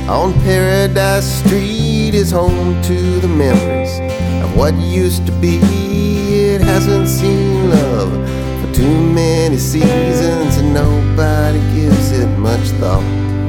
On Paradise Street is home to the memories of what used to be. It hasn't seen love for too many seasons, and nobody gives it much thought.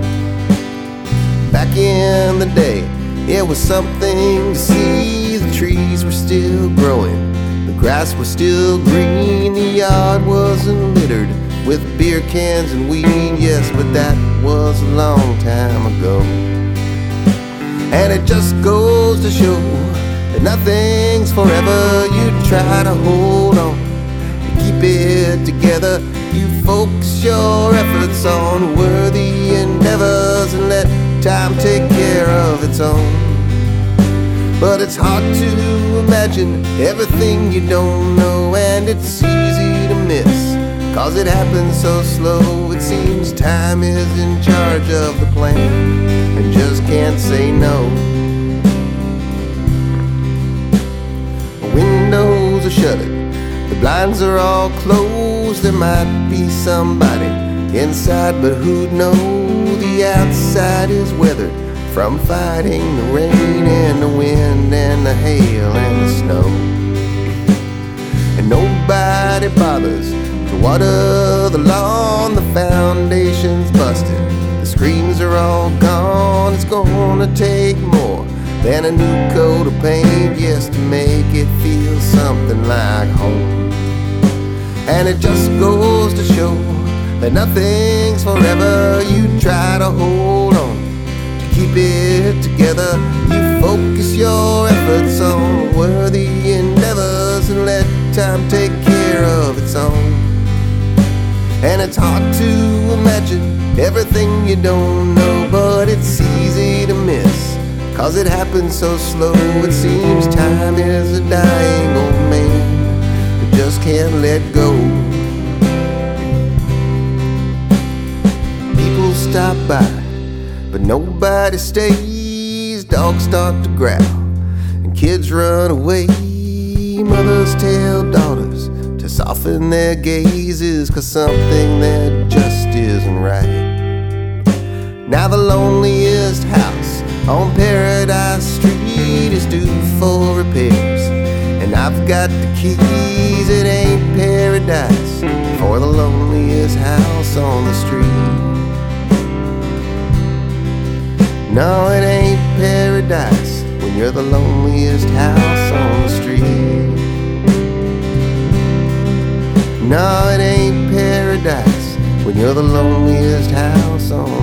Back in the day, it was something to see. The trees were still growing, the grass was still green, the yard wasn't littered with beer cans and weed. Yes, but that was a long time ago. And it just goes to show that nothing's forever. You try to hold on, you keep it together. You focus your efforts on worthy endeavors and let time take care of its own. But it's hard to imagine everything you don't know, and it's easy to miss, 'cause it happens so slow. It seems time is in charge of the plan and just can't say no. The windows are shuttered, the blinds are all closed. There might be somebody inside, but who'd know? The outside is weathered from fighting the rain and the wind and the hail and the snow. And nobody bothers to water the lawn. The foundation's busted, the screens are all gone. It's gonna take more than a new coat of paint, yes, to make it feel something like home. And it just goes to show that nothing's forever. You try to hold on, to keep it together. You focus your efforts on worthy endeavors and let time take care of its own. And it's hard to imagine everything you don't know, but it's easy to miss, 'cause it happens so slow. It seems time is a dying old man who just can't let go. People stop by, but nobody stays. Dogs start to growl and kids run away. Mothers tell daughters to soften their gazes, 'cause something there just isn't right. Now the loneliest house on Paradise Street is due for repairs, and I've got the keys. It ain't paradise for the loneliest house on the street. No, it ain't paradise when you're the loneliest house on the street. No, it ain't paradise when you're the loneliest house on